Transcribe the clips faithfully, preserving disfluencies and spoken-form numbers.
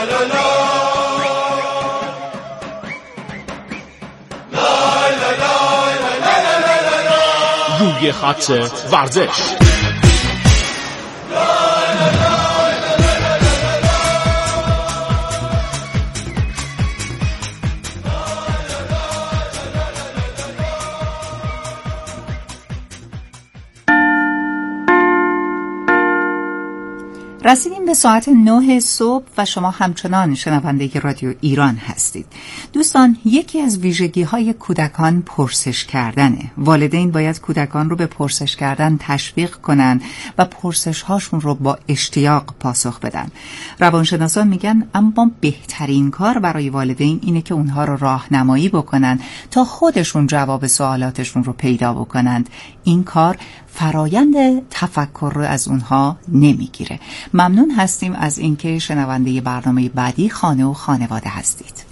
روی خط ورزش. رسیدیم به ساعت نه صبح و شما همچنان شنونده رادیو ایران هستید. دوستان، یکی از ویژگی‌های کودکان پرسش کردنه. والدین باید کودکان رو به پرسش کردن تشویق کنن و پرسش‌هاشون رو با اشتیاق پاسخ بدن. روانشناسان میگن اما بهترین کار برای والدین اینه که اونها رو راهنمایی بکنن تا خودشون جواب سوالاتشون رو پیدا بکنند. این کار فرایند تفکر رو از اونها نمیگیره. ممنون هستیم از اینکه شنونده برنامه بعدی خانه و خانواده هستید.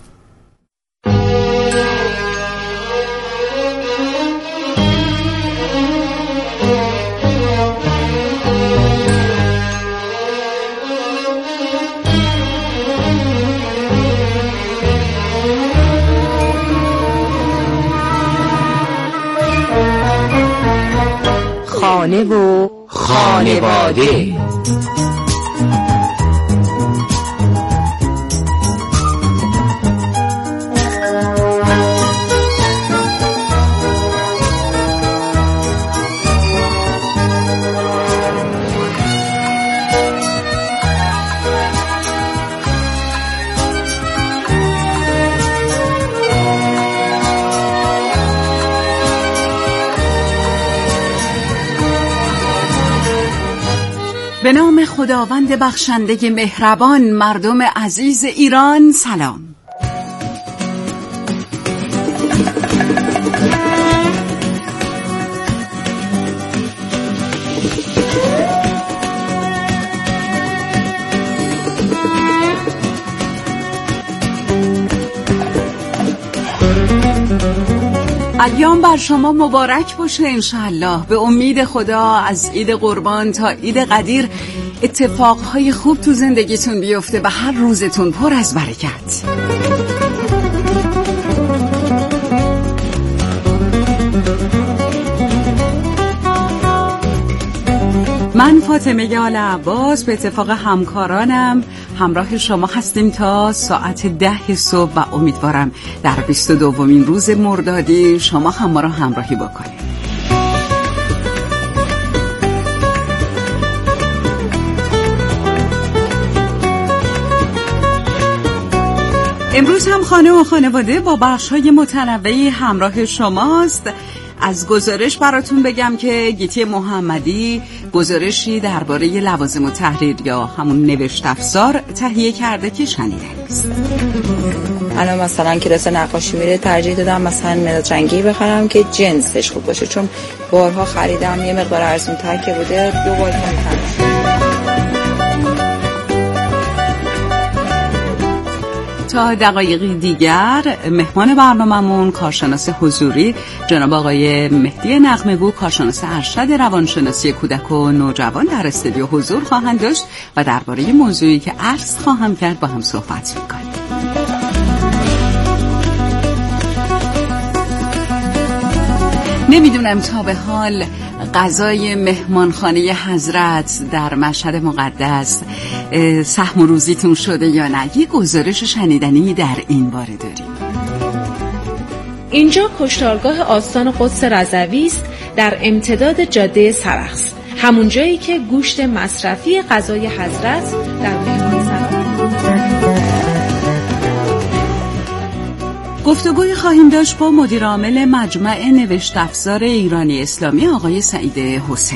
خانه و خانواده. به نام خداوند بخشنده مهربان، مردم عزیز ایران سلام. ایام بر شما مبارک باشه انشالله. به امید خدا از عید قربان تا عید قدیر اتفاقهای خوب تو زندگیتون بیفته و هر روزتون پر از برکت. من فاطمه آل عباس به اتفاق همکارانم همراه شما هستیم تا ساعت ده صبح و امیدوارم در بیست و دومین روز مردادی شما هم ما را همراهی بکنید. امروز هم خانه و خانواده با بخش‌های متنوعی همراه شماست. از گزارش براتون بگم که گیتی محمدی گزارشی درباره لوازم التحریر یا همون نوشت افزار تهیه کرده که شنیدنی است. الان مثلا کلاس نقاشی میره ترجیح دادم مثلا مداد رنگی بخرم که جنسش خوب باشه، چون بارها خریدم یه مقدار ارزون تر که بوده دو بار کمتر. تا دقایقی دیگر مهمان برنامه‌مون کارشناس حضوری جناب آقای مهدی نغمه‌گو، کارشناس ارشد روانشناسی کودک و نوجوان در استودیو حضور خواهند داشت و درباره موضوعی که عرض خواهم کرد با هم صحبت می‌کنیم. نمیدونم تا به حال غذای مهمانخانه حضرت در مشهد مقدس سهم و روزیتون شده یا نه؟ یه گزارش شنیدنی در این باره داریم. اینجا کشتارگاه آستان قدس رضوی است در امتداد جاده سرخس، همون جایی که گوشت مصرفی غذای حضرت در مهمانسرا. گفتگوی خواهیم داشت با مدیر عامل مجمع نوشت افزار ایرانی اسلامی آقای سعید حسینی.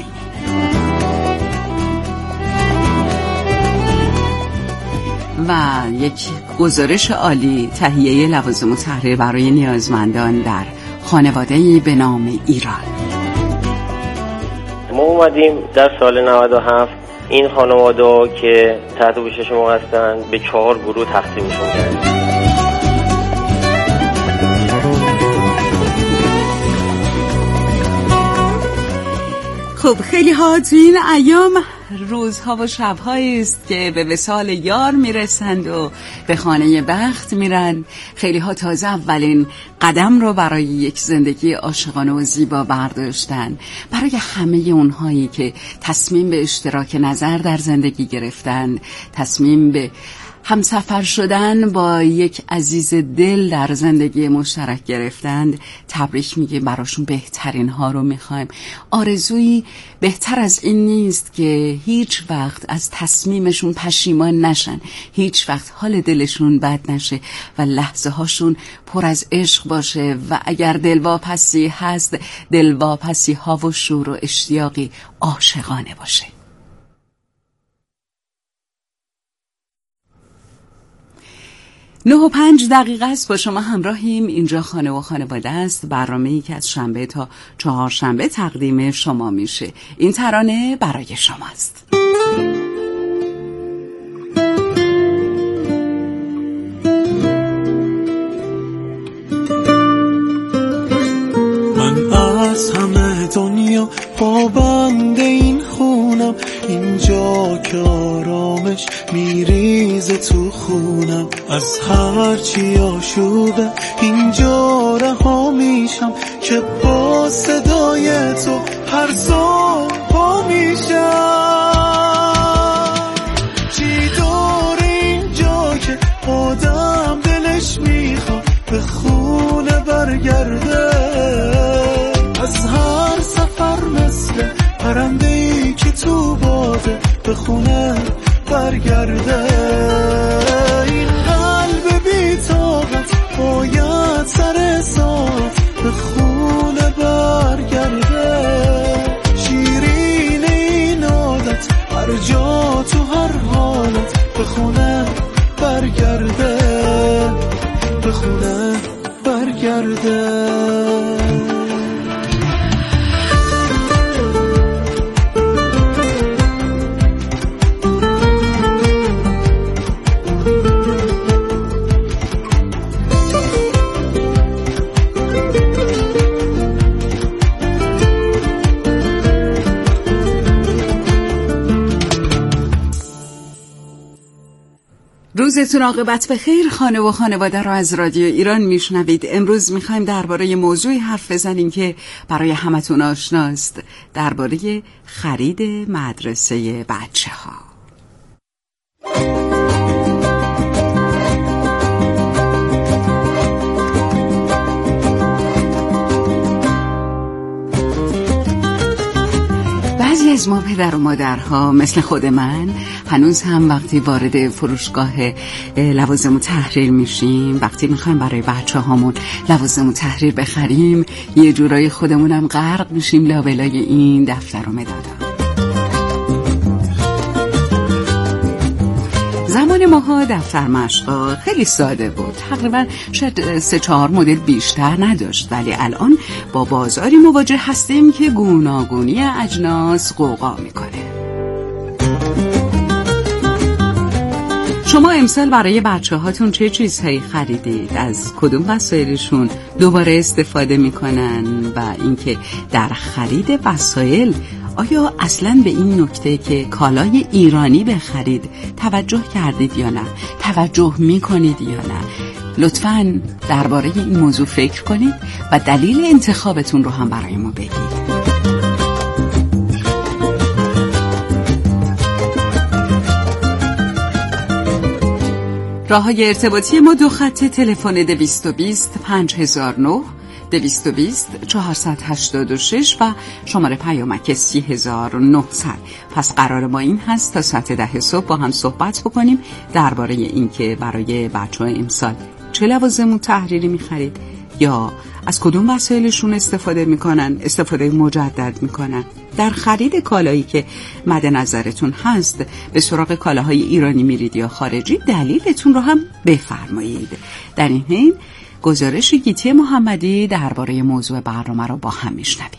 و یک گزارش عالی تهیه لوازم التحریر برای نیازمندان در خانواده‌ای به نام ایران. ما اومدیم در سال نود و هفت این خانواده که تحت پوشش ما هستن به چهار گروه تقسیمشون کردیم. خب خیلی ها تو این ایام روزها و شبهایی است که به وصال یار میرسند و به خانه بخت میرن. خیلی ها تازه اولین قدم رو برای یک زندگی عاشقانه و زیبا برداشتن. برای همه اونهایی که تصمیم به اشتراک نظر در زندگی گرفتن، تصمیم به همسفر شدن با یک عزیز دل در زندگی مشترک گرفتند، تبریک میگه، براشون بهترین ها رو میخوایم. آرزویی بهتر از این نیست که هیچ وقت از تصمیمشون پشیمان نشن، هیچ وقت حال دلشون بد نشه و لحظه هاشون پر از عشق باشه و اگر دلواپسی هست، دلواپسی ها و شور و اشتیاقی عاشقانه باشه. نه و پنج دقیقه است با شما همراهیم. اینجا خانه و خانواده است، برنامه‌ای که از شنبه تا چهارشنبه تقدیم شما میشه. این ترانه برای شماست. من از همه دنیا پابند این خونم، اینجا که آرامش میریزه تو خونم. از هرچی آشوبه اینجا رها میشم که با صدای تو هر صبح پا میشم. چی داره اینجا که آدم دلش میخواد به خونه برگرده؟ از هر سفر مثل پرنده‌ای که تو باده به خونه برگرده. این قلب بی‌طاقت باید سر ساعت به خونه برگرده. شیرین این عادت هر جا تو هر حالت به خونه برگرده، به خونه برگرده. روزتون عاقبت بخیر. خانه و خانواده را از رادیو ایران میشنوید. امروز میخوایم درباره موضوعی حرف بزنیم که برای همتون آشناست، درباره خرید مدرسه بچه ها. بعضی از ما پدر و مادرها مثل خود من هنوز هم وقتی وارد فروشگاه لوازم و تحریر میشیم، وقتی میخوایم برای بچه هامون لوازم و تحریر بخریم، یه جورایی خودمونم غرق میشیم لابلای این دفتر و مدادها. زمان ماها دفتر مشقا خیلی ساده بود، تقریبا شاید سه چهار مدل بیشتر نداشت، ولی الان با بازاری مواجه هستیم که گوناگونی اجناس غوغا میکنه. شما امسال برای بچه هاتون چه چیزهایی خریدید؟ از کدوم وسایلشون دوباره استفاده میکنن؟ و اینکه در خرید وسایل آیا اصلا به این نکته که کالای ایرانی بخرید توجه کردید یا نه؟ توجه میکنید یا نه؟ لطفاً درباره این موضوع فکر کنید و دلیل انتخابتون رو هم برای ما بگید. راه‌های ارتباطی ما دو خط تلفن دویست و بیست پنج هزار و نه، دویست و بیست چهارصد و هشتاد و شش و شماره پیامک سی هزار و نهصد. پس قرار ما این هست تا ساعت ده صبح با هم صحبت بکنیم درباره اینکه برای بچه‌ها امسال چه لوازم تحریری می‌خرید یا از کدوم وسایلشون استفاده میکنن، استفاده مجدد میکنن. در خرید کالایی که مد نظرتون هست به سراغ کالاهای ایرانی میرید یا خارجی، دلیلتون رو هم بفرمایید. در این حین گزارش گیتی محمدی درباره موضوع برنامه رو با هم میشنویم.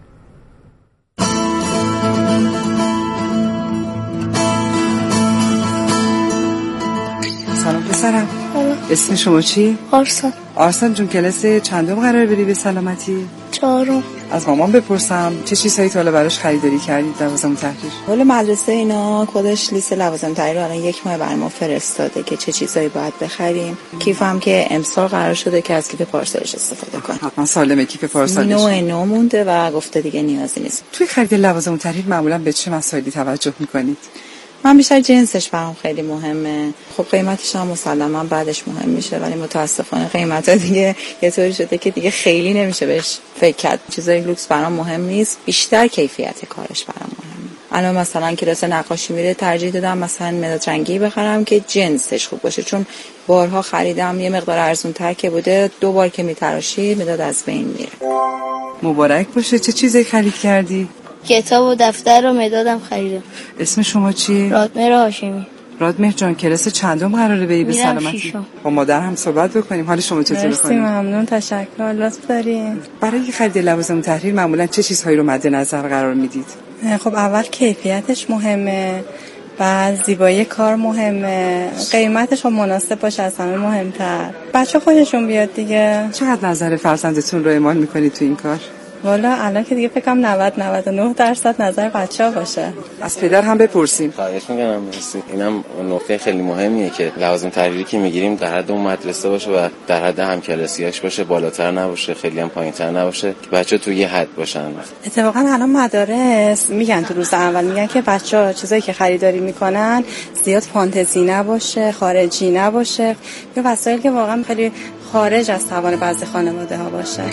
سلام پسرم. اسم شما چی؟ آرسان. آرسان جون، کلاس چندم قرار بری به سلامتی؟ چهارم. از مامان بپرسم چه چیزهایی تا حالا براش خریداری کردید لوازم تحریر؟ حالا مدرسه اینا خودش لیست لوازم تحریر الان یک ماه برای ما فرستاده که چه چیزایی باید بخریم. کیفم که امسال قرار شده که از کیف پارسالش استفاده کنم. حتما سالمه کیف پارسالش. نوع نو مونده و گفته دیگه نیازی نیست. توی خرید لوازم تحریر معمولا به چه مسائلی توجه می‌کنید؟ من بیشتر جنسش برام خیلی مهمه. خب قیمتش هم مسلما بعدش مهم میشه، ولی متاسفانه قیمت دیگه یه طوری شده که دیگه خیلی نمیشه بهش فکر کرد. چیزای لوکس برام مهم نیست، بیشتر کیفیت کارش برام مهمه. الان مثلا کلاس نقاشی میره ترجیح دادم مثلا مداد رنگی بخرم که جنسش خوب باشه، چون بارها خریدم یه مقدار ارزون تر که بوده، دو بار که میتراشی مداد از بین میره. مبارک باشه. چه چیزی خرید کردی؟ کتاب و دفتر و مدادم خریدم. اسم شما چیه؟ رادمهر هاشمی. رادمهر جان کلاس چندم قراره بری به سلامتی؟ با مادر هم صحبت بکنیم. حال شما چطوره خانم؟ مرسی ممنون، تشکر، لطف دارین. برای خرید لوازم تحریر معمولا چه چیزهایی رو مد نظر قرار میدید؟ خب اول کیفیتش مهمه، بعد زیبایی کار مهمه، قیمتش هم مناسب باشه، از همه مهمتر بچه خودشون بیاد دیگه. چقدر نظر فرزندتون رو اعمال میکنید تو این کار؟ والا الان که دیگه فکرم نود نود و نه درصد نظر بچه‌ها باشه. از پدر هم بپرسیم. خواهش می‌کنم. مرسی. اینم نکته خیلی مهمیه که لوازم تحریری که میگیریم در حد اون مدرسه باشه و در حد همکلاسیاش باشه، بالاتر نباشه، خیلی هم پایین‌تر نباشه، که بچه‌ها تو یه حد باشن. اتفاقا الان مدارس میگن تو روز اول میگن که بچه‌ها چیزایی که خریداری میکنن زیاد فانتزی نباشه، خارجی نباشه، یا وسایل که واقعا خیلی خارج از توان بعضی خانواده‌ها باشه.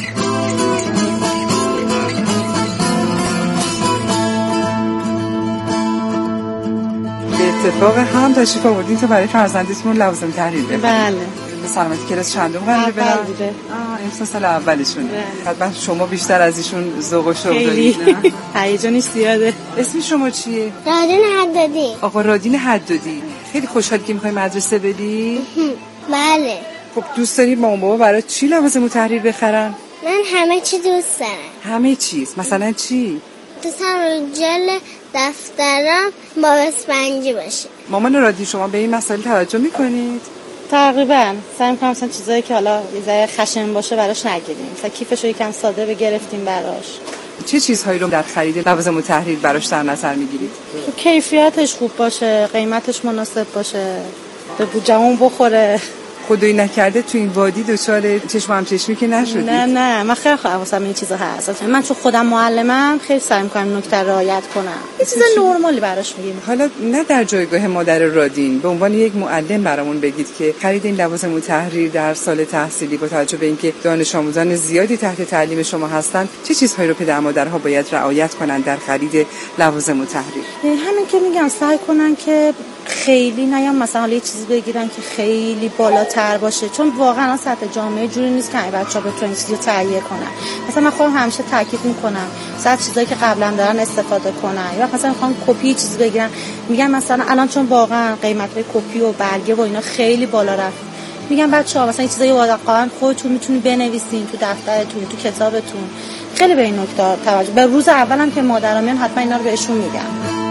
اتفاق هم تشریف آوردین تو برای فرزندتون لوازم تحریر ببرید. بله. به سلامتی کلاس چندم قراره برن؟ اول بوده. آه امسال سال اولشونه. حتما شما بیشتر از ایشون ذوق و شوق دارید. هیجانش زیاده. اسم شما چیه؟ رادین حدادی. آقا رادین حدادی. خیلی خوشحال که می‌خوای مدرسه بری؟ بله. خب دوست داری مامان بابا برای چی لوازم تحریر بخرن؟ من همه چی دوست دارم. همه چیز. مثلا چی؟ دوست دارم جل دفترم با اسفنجی باشه. مامان رادی شما به این مسائل توجه میکنید؟ تقریبا سعی می‌کنم مثلا چیزایی که حالا یه ذره خشن باشه براش نگیریم. مثلا کیفش رو یکم ساده بگرفتیم براش. چه چیزهایی رو در خرید لوازم تحریر براش در نظر میگیرید؟ کیفیتش خوب باشه، قیمتش مناسب باشه، به بودجه‌مون بخوره. خدایی نکرده تو این وادی دچار چشم هم چشمی که نشدید؟ نه نه من خیلی حواسم این چیزا هست. من چون خودم معلمم خیلی سعی می‌کنم نکته رعایت کنم. یه چیز نرمالی براش میگیم. حالا نه در جایگاه مادر رادین، به عنوان یک معلم برامون بگید که خرید این لوازم تحریر در سال تحصیلی با توجه به اینکه دانش آموزان زیادی تحت تعلیم شما هستن، چه چیزهایی رو پدر مادرها باید رعایت کنن در خرید لوازم تحریر؟ همین که میگم سعی کنن که خیلی نیام مثلا یه چیزی بگیرن که خیلی بالاتر باشه، چون واقعا سطح جامعه جوری نیست که بچه‌ها بتونن چیزی رو تهیه کنن. مثلا من خودم همیشه تاکید میکنم مثلا چیزایی که قبلا دارن استفاده کنن، یا مثلا میخوام کپی چیزی بگیرن، میگم مثلا الان چون واقعا قیمت‌های کپی و برگه و اینا خیلی بالا رفت، میگم بچه‌ها مثلا این چیزایی واقعا خودتون میتونید بنویسین تو دفترتون، تو کتابتون. خیلی به این نکته توجه. به روز اولم که مادرام میان حتما اینا رو بهشون میگم.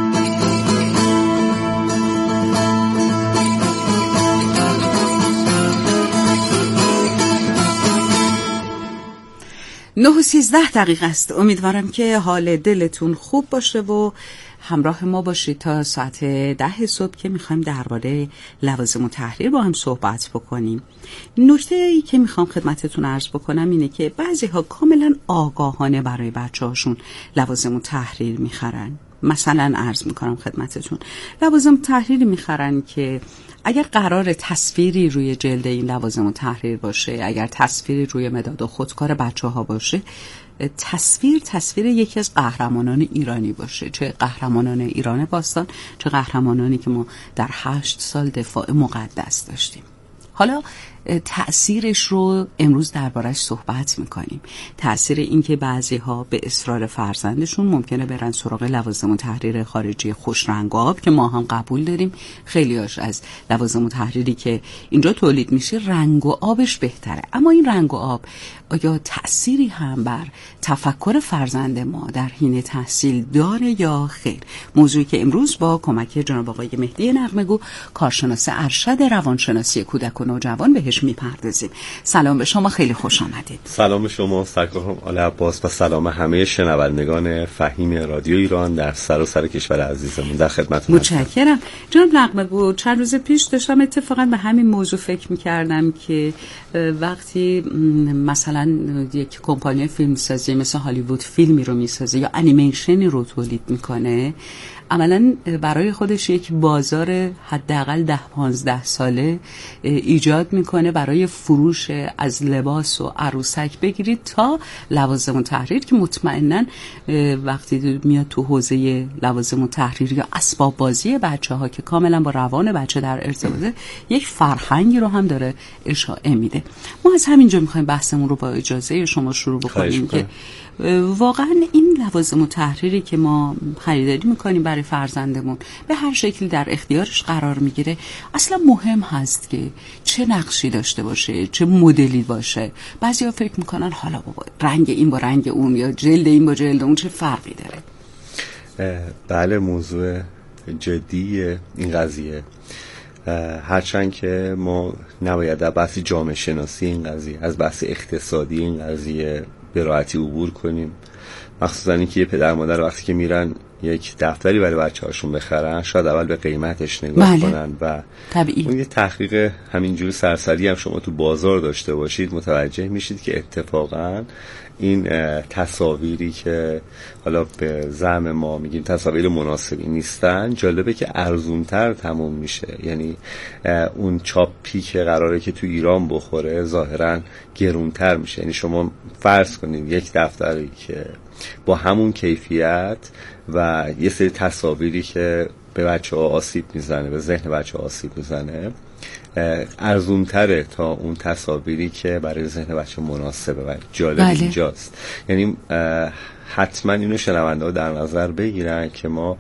نه و سیزده دقیقه است. امیدوارم که حال دلتون خوب باشه و همراه ما باشید تا ساعت ده صبح که میخوایم درباره لوازم تحریر با هم صحبت بکنیم. نکته ای که میخوام خدمتتون عرض بکنم اینه که بعضی ها کاملا آگاهانه برای بچه هاشون لوازم تحریر میخرن. مثلا عرض میکنم خدمتتون لوازم تحریری میخرن که اگر قرار تصویری روی جلد این لوازم تحریر باشه، اگر تصویری روی مداد خودکار بچه ها باشه، تصویر تصویر یکی از قهرمانان ایرانی باشه، چه قهرمانان ایران باستان، چه قهرمانانی که ما در هشت سال دفاع مقدس داشتیم. حالا تأثیرش رو امروز دربارش صحبت میکنیم. تأثیر این که بعضی ها به اصرار فرزندشون ممکنه برن سراغ لوازم تحریر خارجی خوش رنگ و آب که ما هم قبول داریم. خیلی هاش از لوازم تحریری که اینجا تولید میشه رنگ و آبش بهتره، اما این رنگ و آب آیا تأثیری هم بر تفکر فرزند ما در حین تحصیل داره یا خیر؟ موضوعی که امروز با کمک جناب آقای مهدی نغمه‌گو کارشناس ارشد روانشناسی کودک و نوجوان بهش میپردازیم. سلام به شما، خیلی خوش آمدید. سلام به شما سرکار آل عباس و سلام همه شنوندگان فهیم رادیو ایران در سراسر کشور عزیزمون. در خدمتتون هستم. متشکرم. جناب نغمه بود، چند روز پیش داشتم اتفاقا به همین موضوع فکر می‌کردم که وقتی مثلا یک کمپانی فیلمسازی مثل هالیوود فیلمی رو میسازه یا انیمیشنی رو تولید میکنه، عملاً برای خودش یک بازار حداقل ده پانزده ساله ایجاد میکنه برای فروش از لباس و عروسک بگیرید تا لوازم و تحریر که مطمئناً وقتی میاد تو حوزه لوازم و تحریر یا اسباب بازی بچه‌ها که کاملاً با روان بچه در ارتباطه، یک فرهنگی رو هم داره اشاعه میده. ما از همینجا میخوایم بحثمون رو با اجازه شما شروع بکنیم که واقعا این لوازم و تحریری که ما خریداری میکنیم برای فرزندمون به هر شکلی در اختیارش قرار میگیره، اصلا مهم هست که چه نقشی داشته باشه، چه مدلی باشه. بعضیا فکر میکنن حالا بابا رنگ این با رنگ اون یا جلد این با جلد اون چه فرقی داره. بله، موضوع جدیه این قضیه، هرچند که ما نباید در بحث جامعه شناسی این قضیه از بحث اقتصادی این قضیه به راحتی عبور کنیم، مخصوصا اینکه یه پدر مادر وقتی که میرن یک دفتری برای بچه‌هاشون بخرن شاید اول به قیمتش نگاه بله. کنن و طبیعی. اون یه تحقیق همینجوری سرسری هم شما تو بازار داشته باشید متوجه میشید که اتفاقا این تصاویری که حالا به زعم ما میگیم تصاویر مناسبی نیستن، جالبه که ارزونتر تموم میشه. یعنی اون چاپی که قراره که تو ایران بخوره ظاهرا گرونتر میشه. یعنی شما فرض کنید یک دفتری که با همون کیفیت و یه سری تصاویری که به بچه ها آسیب میزنه، به ذهن بچه ها آسیب میزنه، ارزون تره تا اون تصاویری که برای ذهن بچه مناسبه و جالب بله. اینجاست. یعنی حتما اینو شنونده ها در نظر بگیرن که ما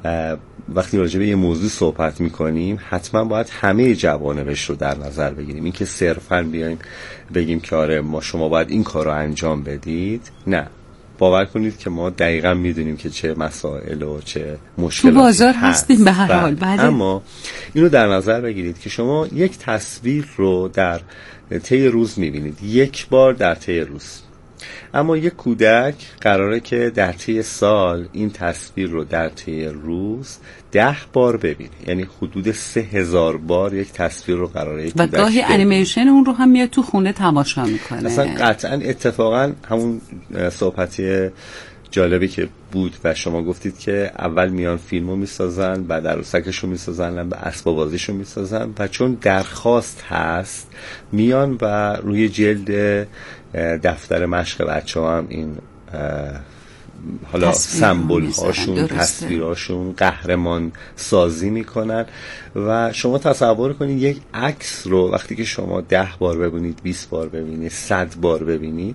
وقتی راجع به یه موضوع صحبت میکنیم حتما باید همه جوانبش رو در نظر بگیریم. این که صرفا بیایم بگیم که آره ما شما باید این کار رو انجام بدید، نه، باور کنید که ما دقیقا میدونیم که چه مسائل و چه مشکلاتی تو بازار هستیم به هر حال. بله. اما اینو در نظر بگیرید که شما یک تصویر رو در طی روز میبینید، یک بار در طی روز، اما یک کودک قراره که در طی سال این تصویر رو در طی روز ده بار ببینه. یعنی حدود سه هزار بار یک تصویر رو قراره یک و کودک گاهی انیمیشن اون رو هم میاد تو خونه تماشا میکنه. اصلا قطعا اتفاقا همون صحبتی جالبی که بود و شما گفتید که اول میان فیلمو میسازن، بعد عروسکشو میسازن، بعد اسباب بازیشو میسازن و چون درخواست هست میان و روی جلد دفتر مشق بچه‌ها هم این حالا سمبل هاشون، تصویراشون قهرمان سازی میکنن و شما تصور کنید یک عکس رو وقتی که شما ده بار ببینید، بیست بار ببینید، صد بار ببینید،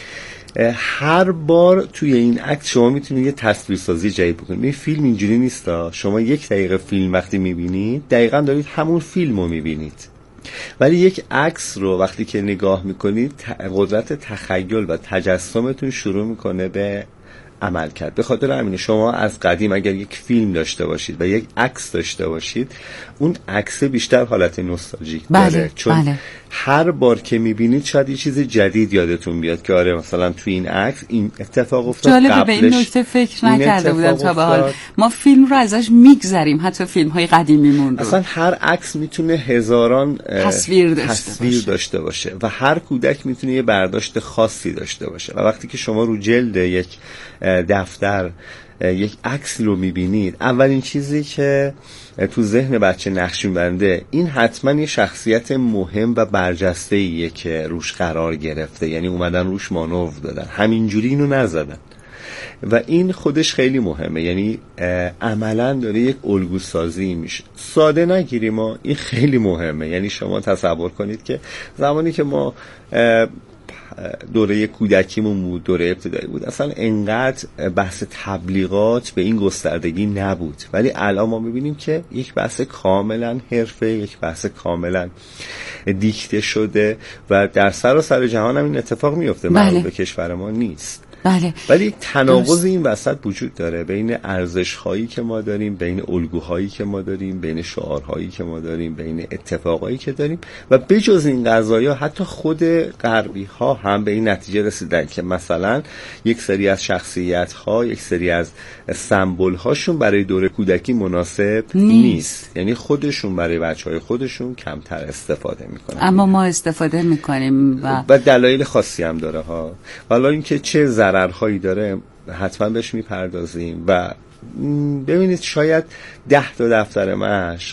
هر بار توی این عکس شما میتونید یه تصویرسازی جدید بکنید. این فیلم اینجوری نیستا، شما یک دقیقه فیلم وقتی میبینید دقیقاً دارید همون فیلم رو میبینید، ولی یک عکس رو وقتی که نگاه میکنید قدرت تخیل و تجسمتون شروع میکنه به عمل کرد. به خاطر همین شما از قدیم اگر یک فیلم داشته باشید و یک عکس داشته باشید، اون عکس بیشتر حالت نوستالژیک داره. بله، چون بله. هر بار که میبینید شاید یه چیز جدید یادتون بیاد که آره مثلا توی این عکس این اتفاق افتاد. جالبه، به این نکته فکر نکرده بودم تا به حال. ما فیلم رو ازش میگذریم، حتی فیلم های قدیمیمون رو. اصلا هر عکس میتونه هزاران تصویر داشته, تصویر باشه. داشته باشه و هر کودک میتونه یه برداشت خاصی داشته باشه و وقتی که شما رو جلد یک دفتر یک عکس رو میبینید، اولین چیزی که تو ذهن بچه نقش می‌بنده این حتما یه شخصیت مهم و برجسته‌ایه که روش قرار گرفته. یعنی اومدن روش مانور دادن، همینجوری اینو نزدن و این خودش خیلی مهمه. یعنی عملا داره یک الگو سازی میشه. ساده نگیریم ما، این خیلی مهمه. یعنی شما تصور کنید که زمانی که ما دوره کودکیمون بود، دوره ابتدایی بود، اصلا انقدر بحث تبلیغات به این گستردگی نبود، ولی الان ما میبینیم که یک بحث کاملا حرفه، یک بحث کاملا دیکته شده و در سراسر جهان هم این اتفاق میفته. بله. مربوط به کشور ما نیست. بله. ولی تناقض این وسط وجود داره بین ارزش‌هایی که ما داریم، بین الگوهایی که ما داریم، بین شعارهایی که ما داریم، بین اتفاقایی که داریم و بجز این قضایا حتی خود غربی‌ها هم به این نتیجه رسیدن که مثلا یک سری از شخصیت‌ها، یک سری از سمبول‌هاشون برای دوره کودکی مناسب نیست, نیست. یعنی خودشون برای بچه‌های خودشون کمتر استفاده میکنن، اما ما استفاده میکنیم و, و دلایل خاصی هم داره ها. حالا اینکه چه ضررهایی داره حتما بهش میپردازیم و ببینید شاید ده تا دفتر مشق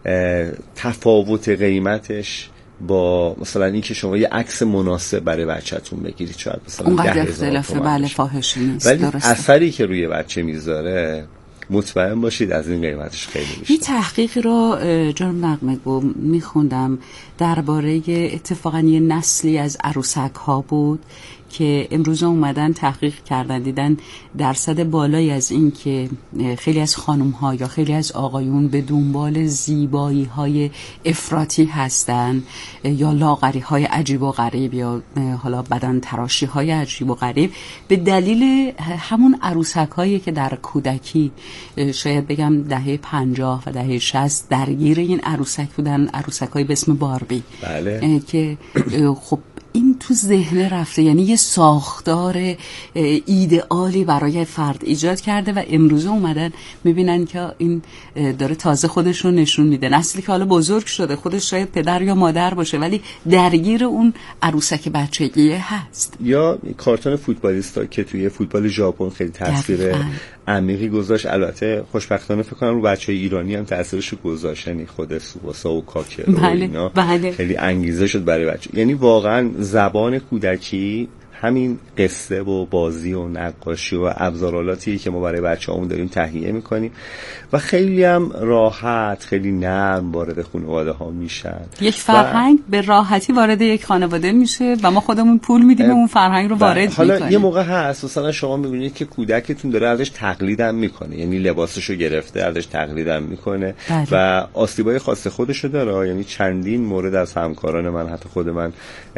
تفاوت قیمتش با مثلا اینکه شما یه عکس مناسب برای بچه‌تون بگیرید شاید مثلا اونقدر اختلافه، بله فاحش نیست، ولی درسته. اثری که روی بچه میذاره مطمئن باشید از این قیمتش خیلی بیشتر. این تحقیقی رو جناب نغمه‌گو میخوندم درباره اتفاقا یه نسلی از عروسک ها بود که امروز اومدن تحقیق کردن، دیدن درصد بالایی از این که خیلی از خانم ها یا خیلی از آقایون به دنبال زیبایی های افراطی هستن یا لاغری های عجیب و غریب یا حالا بدن تراشی های عجیب و غریب به دلیل همون عروسک هایی که در کودکی شاید بگم دهه پنجاه و دهه شصت درگیر این عروسک بودن، عروسک های به اسم باربی. بله. که خب این تو ذهن رفته، یعنی یه ساختار ایدئالی برای فرد ایجاد کرده و امروزه اومدن میبینن که این داره تازه خودش رو نشون میده. نسلی که حالا بزرگ شده، خودش شاید پدر یا مادر باشه ولی درگیر اون عروسک بچگی هست. یا کارتون فوتبالیستا که توی فوتبال ژاپن خیلی تاثیر عمیقی گذاشت. البته خوشبختانه فکر کنم رو بچهای ایرانی هم تاثیرش گذاشت، یعنی خود سوباسا و کاکر و اینا بله. خیلی انگیزه شد برای بچه. یعنی واقعا زبان کودکی همین قصه و بازی و نقاشی و ابزارالاتی که ما برای بچه‌هامون داریم تهیه می‌کنیم و خیلی هم راحت، خیلی نرم وارد خانواده ها میشن. یک فرهنگ و... به راحتی وارد یک خانواده میشه و ما خودمون پول میدیم و اون فرهنگ رو وارد می‌کنیم. حالا یه موقع هست مثلا شما می‌بینید که کودکتون داره ازش تقلیدم میکنه، یعنی لباسشو گرفته ازش تقلیدم میکنه بله. و آسیبای خاص خودشو داره. یعنی چندین مورد از همکاران من، حتی خود من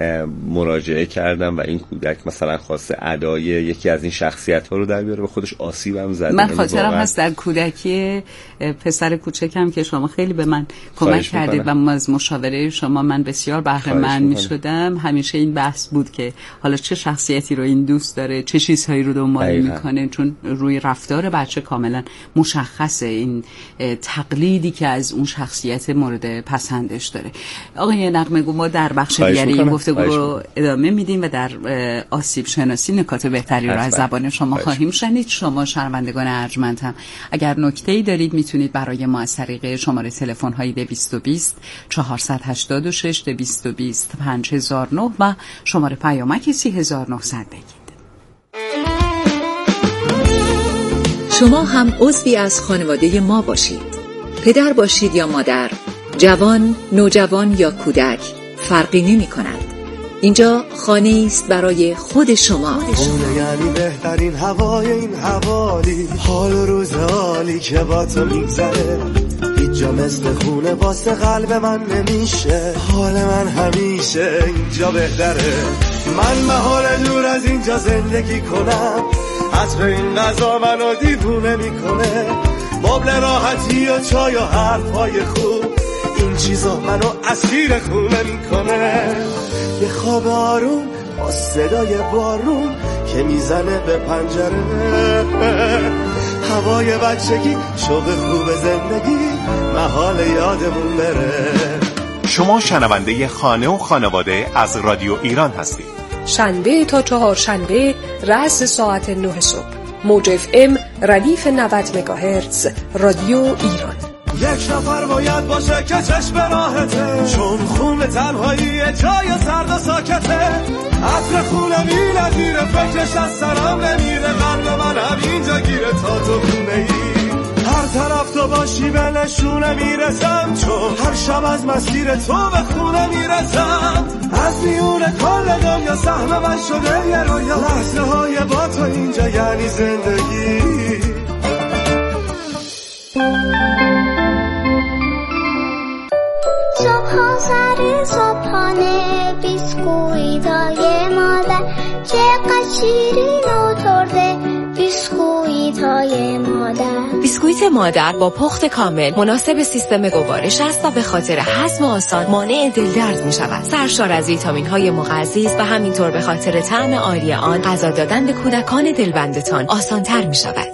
مراجعه کردم و این کودک مثلا خواسته ادای یکی از این شخصیت‌ها رو در بیاره به خودش آسیب هم زده. من خاطرم هست در کودکی پسر کوچکم که شما خیلی به من کمک کردید و از مشاوره شما من بسیار بهره مند می‌شدم. همیشه این بحث بود که حالا چه شخصیتی رو این دوست داره، چه چیزهایی رو دنبال میکنه، چون روی رفتار بچه کاملا مشخصه این تقلیدی که از اون شخصیت مورد پسندش داره. آقای نغمه‌گو ما در بخش دیگری این گفتگو رو ادامه میدیم و در آسیب شناسی نکات بهتری رو از زبان شما خواهیم شنید. شما شنوندگان ارجمند هم اگر نکته‌ای دارید میتونید برای ما از طریق شماره تلفن های دویست و بیست چهارصد و هشتاد و شش دویست و بیست پنج هزار و نه و شماره پیامک سی هزار و نهصد بگید. شما هم عضوی از خانواده ما باشید. پدر باشید یا مادر، جوان، نوجوان یا کودک، فرقی نمی کند. اینجا خانه است برای خود شما. خونه یعنی بهترین هوای این حوالی، حال و روز حالی که با تو میگذره. هیچ جا مثل خونه واسه قلب من نمیشه، حال من همیشه اینجا بهتره. من محال دور از اینجا زندگی کنم، عطر این غذا منو دیوونه میکنه. مبل راحتی و چای و حرفای خوب، این چیزا منو اسیر خونه میکنه. یه خواب آروم با صدای بارون که میزنه به پنجره، هوای بچگی، شوق خوب زندگی، محال یادمون بره. شما شنونده خانه و خانواده از رادیو ایران هستید. شنبه تا چهارشنبه رأس ساعت نه صبح موج اف ام ردیف نود مگاهرتز رادیو ایران. یک نفر باید باشه که چشم راحته، چون خون تنهایی جای سرد و ساکته. عطر خونه می نگیره، فکرش از سرم نمیره، قلب من همینجا گیره تا تو خونه ای. هر طرف تو باشی به نشونه میرسم، چون هر شب از مسیر تو به خونه میرسم. از میون کل دنیا سهم من شده یه رویا، لحظه های با تو اینجا یعنی زندگی. صبح سر صبحانه بیسکویتای مادر چقدر شیرین و بیسکویت مادر با پخت کامل مناسب سیستم گوارش است و به خاطر هضم آسان مانع دلدرد می شود. سرشار از ویتامین های مغذی است و همینطور به خاطر طعم عالی آن غذا دادن به کودکان دلبندتان آسان تر می شود.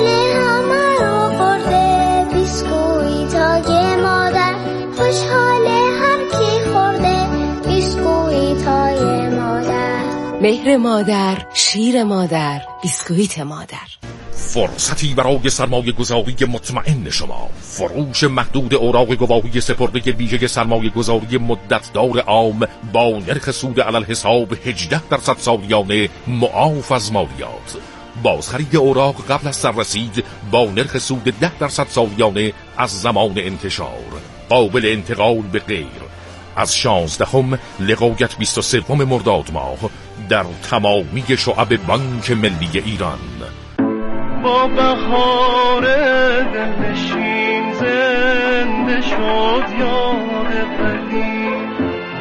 مهر مادر، شیر مادر، بیسکویت مادر. فرصتی برای سرمایه گذاری مطمئن شما. فروش محدود اوراق گواهی سپرده ویژه سرمایه گذاری مدتدار عام با نرخ سود علی الحساب هجده درصد سالیانه معاف از مالیات. بازخرید اوراق قبل از سررسید با نرخ سود ده درصد سالیانه از زمان انتشار. قابل انتقال به غیر. از شانزدهم لقایت بیست و سوم مرداد ماه در تمامی شعب بانک ملی ایران. با بهار دلنشین زنده شد یاد قدیم،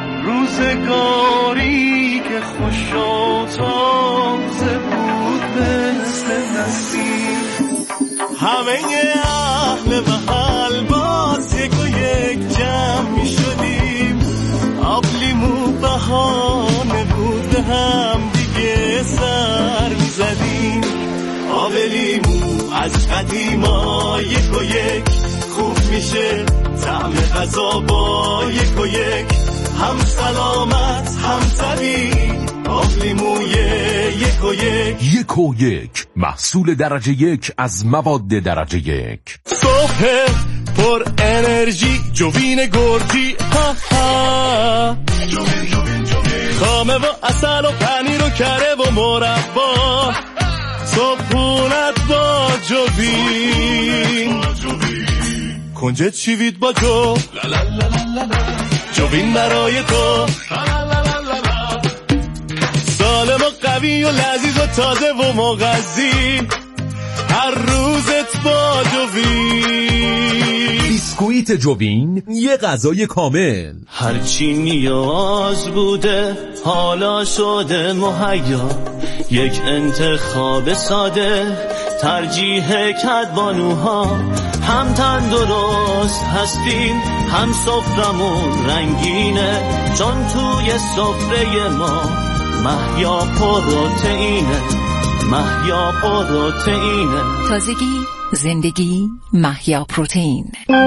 روزگاری که خوش و تازه بود مثل نسیم. همه اهل محل باز یک و یک جمع می شدیم، آبلیمو بهانه بود هم دیگه سر می زدیم. آب لیمو از قدیما یک و یک خوب میشه، طعم غذا با یک و یک هم سلامت هم طبیعی. آب لیموی یک و یک یک و یک محصول درجه یک از مواد درجه یک. صبح پر انرژی جوین گرجی، ها ها خامه و اصل و پنیر و کره و مربا، صبحونت با جوین، کنجد شیوید با جو، جوین برای تو، سالم و قوی و لذیذ و تازه و مغذی، هر روزت با جوین. بیسکویت جوین، یه غذای کامل. هرچی نیاز بوده حالا شده مهیا، یک انتخاب ساده ترجیح کدبانوها. هم تندرست هستیم هم سفرمون رنگینه، چون توی سفره ما مهیا پروتئینه، مهیا پروتئینه. تازگی، زندگی، مهیا پروتئین.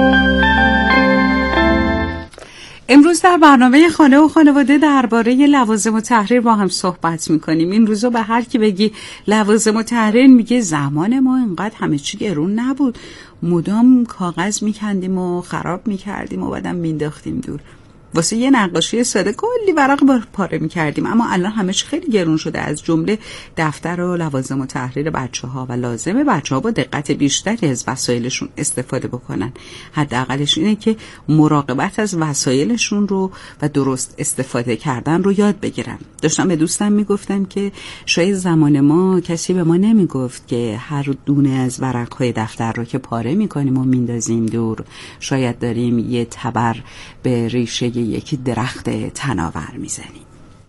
امروز در برنامه خانه و خانواده درباره لوازم و تحریر با هم صحبت میکنیم. این روزا به هر کی بگی لوازم و تحریر میگه زمان ما اینقدر همه چی گرون نبود، مدام کاغذ میکندیم و خراب میکردیم و بعدم مینداختیم دور. واسه یه نقاشی ساده کلی ورق پاره می‌کردیم، اما الان همه چی خیلی گرون شده، از جمله دفتر و لوازم و تحریر بچه‌ها و لازمه بچه‌ها با دقت بیشتری از وسایلشون استفاده بکنن. حداقلش اینه که مراقبت از وسایلشون رو و درست استفاده کردن رو یاد بگیرن. داشتم به دوستم میگفتم که شاید زمان ما کسی به ما نمیگفت که هر دونه از ورق‌های دفتر رو که پاره می‌کنیم و میندازیم دور، شاید داریم یه تبر به ریشه یکی درخت تناور میزنیم.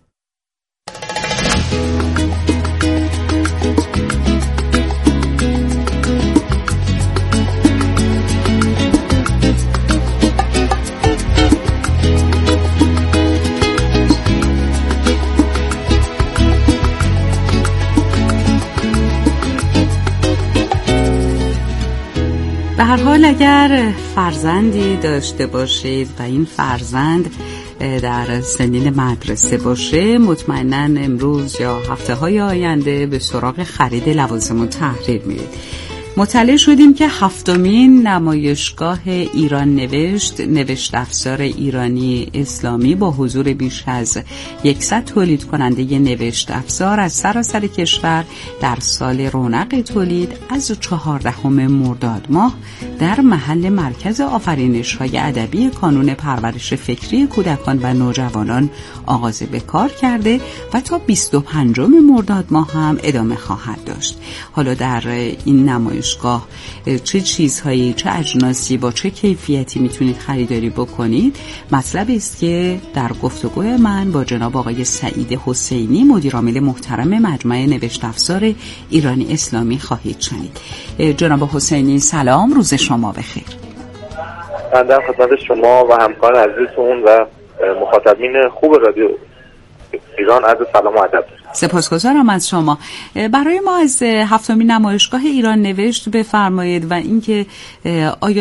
به هر حال اگر فرزندی داشته باشید و این فرزند در سنین مدرسه باشه، مطمئناً امروز یا هفته های آینده به سراغ خرید لوازم و تحریر میرید. مطلع شدیم که هفتمین نمایشگاه ایران نوشت، نوشت افزار ایرانی اسلامی با حضور بیش از صد تولید کننده نوشت افزار از سراسر کشور در سال رونق تولید از چهاردهم مرداد ماه در محل مرکز آفرینش‌های ادبی کانون پرورش فکری کودکان و نوجوانان آغاز به کار کرده و تا بیست و پنجم مرداد ماه هم ادامه خواهد داشت. حالا در این نمایشگاه نمایشگاه چه چیزهایی، چه اجناسی با چه کیفیتی میتونید خریداری بکنید مطلب است که در گفتگوی من با جناب آقای سعید حسینی مدیر عامل محترم مجمع نوشت افزار ایرانی اسلامی خواهید شنید. جناب حسینی سلام، روز شما بخیر. بنده خدمت شما و همکار عزیزتون و مخاطبین خوب رادیو ایران عرض سلام و ادب. سپاسگزارم از شما. برای ما از هفتمین نمایشگاه ایران نوشت بفرمایید و اینکه آیا